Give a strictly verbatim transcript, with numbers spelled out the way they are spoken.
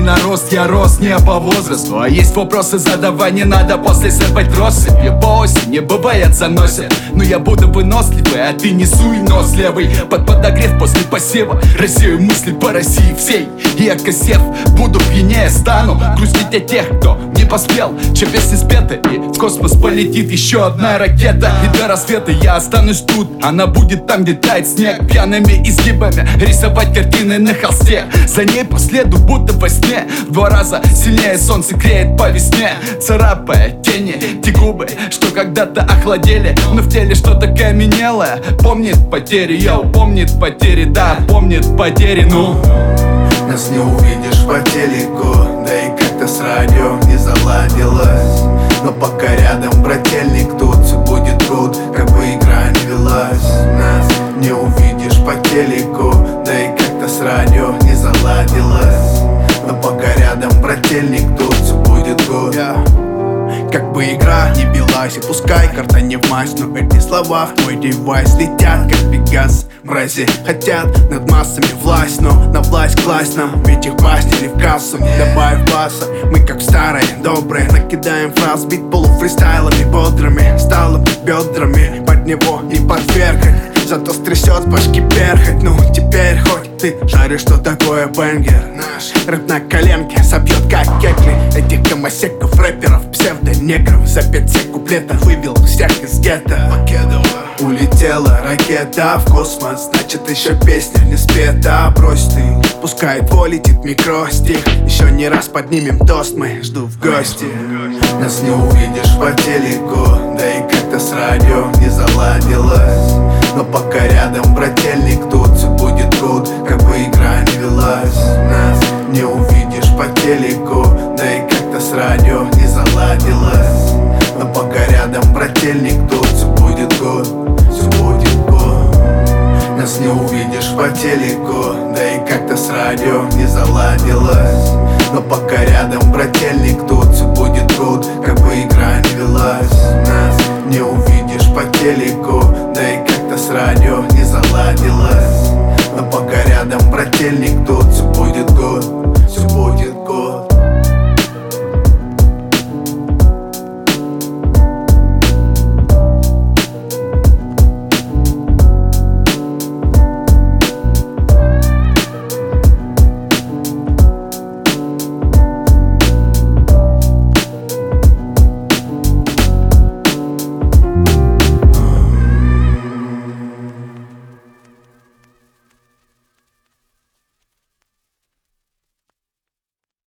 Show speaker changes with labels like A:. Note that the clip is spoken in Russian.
A: на рост, я рос не по возрасту. А есть вопросы задавай, не надо после сыпать россыпь. По осени бывает заносит, но я буду выносливый, а ты не суй нос левый. Под подогрев после посева рассею мысли по России всей. И окосев, буду пьянее стану. Грустить о тех, кто не поспел, чем песни спеты. И в космос полетит еще одна ракета. И до рассвета я останусь тут, она будет там, где тает снег. Пьяными изгибами рисовать картины на холсте. За ней по следу, будто во сне. В два раза сильнее солнце греет по весне, царапая тени, те губы, что когда-то охладели, но в теле что-то каменелое. Помнит потери, йоу, помнит потери, да, помнит потери, ну.
B: Нас не увидишь по телеку, да и как-то с радио не заладилось. Но пока рядом брательник, тут все будет good, как бы игра не велась. Нас не увидишь по телеку, да и как-то с радио не заладилось. Но пока рядом брательник, тут все будет good, yeah. Как бы игра не велась, и пускай карта не в масть, но эти слова в твой девайс летят, как Пегас. Мрази хотят над массами власть, но на власть класть нам, ведь их пастили в кассу. Добавь баса, мы как старые, добрые, накидаем фраз, бит полуфристайлами бодрыми, стало бедрами, под него не подвергать, зато стрясет с башки перхоть. Ну теперь хоть ты жаришь, что такое бенгер. Наш рэп на коленке собьет как кекли этих гомосеков, рэперов, псевдонегров. За пять сек куплетов вывел всех из гетто. Улетела ракета в космос, значит еще песня не спета. Брось ты, пускай твой летит микро стих. Еще не раз поднимем тост, мы жду в гости. Нас не увидишь по телеку, да и как-то с радио не заладилось. Но пока рядом брательник, тут все будет good, как бы игра не велась. Нас не увидишь по телеку, да и как-то с радио не заладилось. Но пока рядом брательник, тут все будет good, все будет good. Нас не увидишь по телеку, да и как-то с радио не заладилось. Но пока рядом брательник, тут все будет good, как бы игра не велась. Нас не увидишь по телеку, да и как-то с радио не заладилось. Но пока рядом брательник, тут все